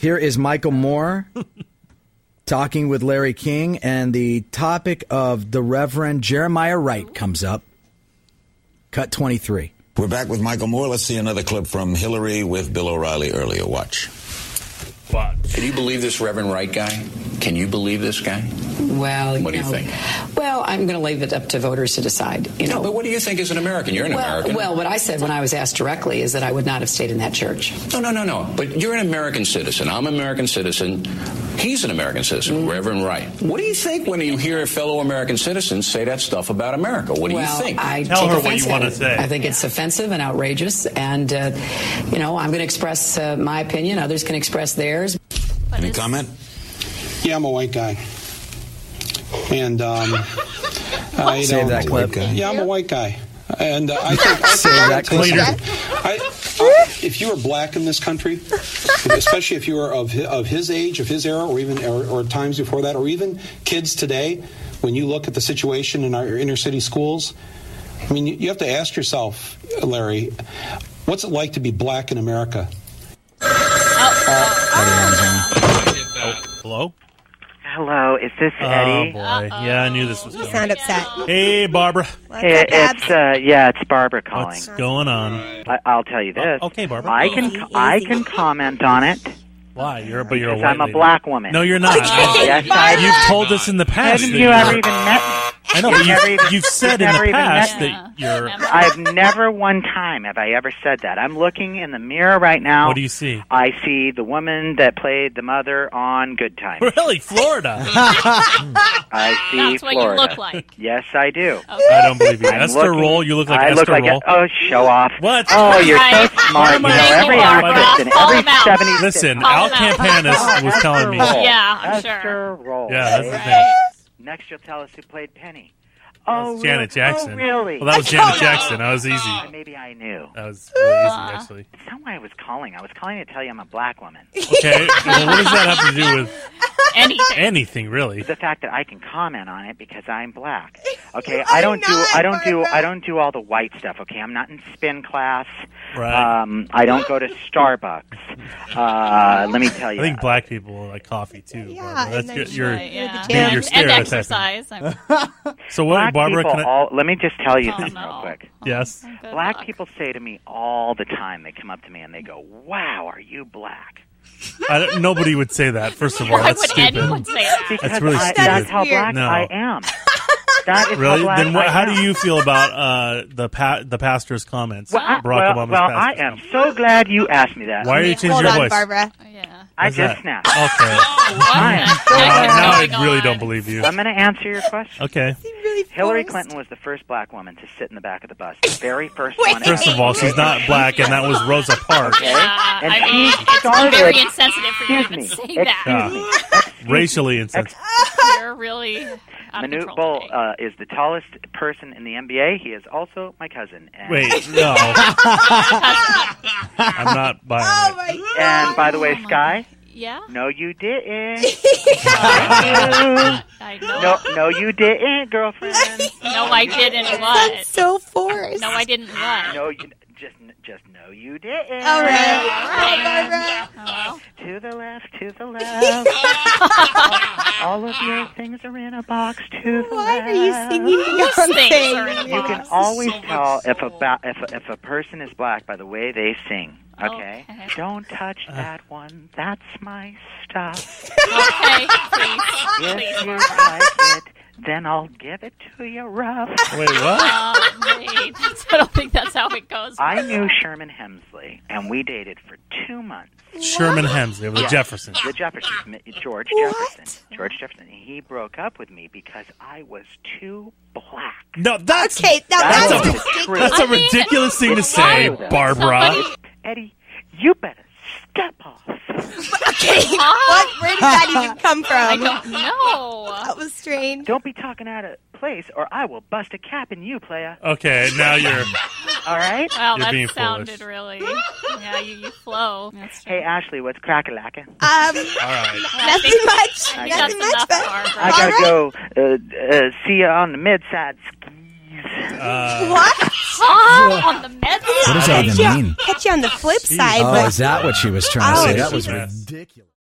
Here is Michael Moore talking with Larry King, and the topic of the Reverend Jeremiah Wright comes up. Cut 23. We're back with Michael Moore. Let's see another clip from Hillary with Bill O'Reilly earlier. Watch. Can you believe this Reverend Wright guy? Can you believe this guy? Well, what do you think? Well, I'm going to leave it up to voters to decide. No, but what do you think as an American? You're an American. Well, what I said when I was asked directly is that I would not have stayed in that church. No. But you're an American citizen. I'm an American citizen. He's an American citizen, Reverend Wright. What do you think when you hear fellow American citizens say that stuff about America? What do you think? Tell her what you want to say. I think it's offensive and outrageous, and I'm going to express my opinion. Others can express theirs. Any comment? Yeah, I'm a white guy. And Save that clip. Yeah, I'm a white guy. And I think Save that clip. If you were black in this country, especially if you were of his age, of his era, or even or times before that, or even kids today, when you look at the situation in our inner city schools, I mean, you have to ask yourself, Larry, what's it like to be black in America? Hello? Hello, is this Eddie? Oh, boy. Yeah, I knew this was coming. You sound upset. Hey, Barbara. It's Barbara calling. What's going on? I'll tell you this. Okay, Barbara. I can comment on it. Why? You're a white I'm a lady. black woman. No, you're not. Yes, I am. You've told us in the past. Haven't that you ever even met me? I know, but you've said in the past that you're... I've never one time have I ever said that. I'm looking in the mirror right now. What do you see? I see the woman that played the mother on Good Times. Really? Florida? I see That's what Florida. you look like. Yes, I do. I don't believe you. Esther Roll? You look like Esther Roll. Oh, show off. What? Oh, you're so smart. You know, every actress in every 70s... Listen, Al Campanis was telling me. Yeah, I'm Esther sure. Roll. Yeah, that's the thing. Next, you'll tell us who played Penny. Oh, Janet Jackson. Oh, really? Well, that was Janet Jackson. That was easy. Maybe I knew. That was really easy, actually. That's not why I was calling. I was calling to tell you I'm a black woman. Okay. Well, what does that have to do with anything? Anything, really? The fact that I can comment on it because I'm black. Okay, I I don't do all the white stuff. Okay, I'm not in spin class. Right. I don't go to Starbucks. Let me tell you. I think black people like coffee too. Yeah, Barbara. That's good. You're And stereotyping. exercise. So what, black Barbara? people let me just tell you this real quick. Yes. Black people say to me all the time. They come up to me and they go, "Wow, are you black?" Nobody would say that. First of all, Why that's would stupid. anyone say that? Because That's really stupid. that's how black No. I am. That is Really? how black Then I how am. do you feel about the pastor's comments? Barack Obama's I pastor's am comments. so glad you asked me that. Why are you changing Hold your on, voice? Barbara. I What's just that? snapped. Okay. Now I really don't believe you. I'm going to answer your question. Okay. Hillary Clinton was the first black woman to sit in the back of the bus. The very first one. First of all, she's not black, and that was Rosa Parks. Okay? And And I mean, she it's started. very insensitive for you to even Excuse me. say that. Racially insensitive. You're really out of Manute control Bol today. is the tallest person in the NBA. He is also my cousin. And Wait, no. I'm not buying Oh it. my God. And by the way, Sky. Yeah? No, you didn't. I know. No, you didn't, girlfriend. No, I didn't what? So forced. No, I didn't what? No, you just no, you didn't. All right. Hello? To the left, to the left. All of your things are in a box. To the Why left. are you singing Things are in a Beyonce? You can always tell if a person is black by the way they sing. Okay? Okay. Don't touch that one. That's my stuff. Okay, please. If Please. you like it, then I'll give it to you rough. Wait, what? Wait, I don't think that's how it goes. I knew Sherman Hemsley, and we dated for 2 months. Sherman Hemsley of the Yeah. Jeffersons. The Jeffersons, George What? Jefferson. George Jefferson. He broke up with me because I was too black. No, that's Okay, now That's that's the ridiculous. truth. that's a I mean, ridiculous thing to it's say, true, though. Barbara. Eddie, you better step off. Okay, what? Where did that even come from? I don't know. That was strange. Don't be talking out of place, or I will bust a cap in you, playa. Okay, now you're... All right? Well, You're being that sounded foolish. really... Yeah, you flow. That's true. Hey, Ashley, what's crack-a-lackin'? All right. Nothing much. I think Nothing that's much, enough, but Barbara. I gotta go see you on the mid-side skis. what? Huh? On the med What does that even mean? Catch you on the flip side, Oh, but is that what she was trying to say? Oh, That was Jesus. ridiculous.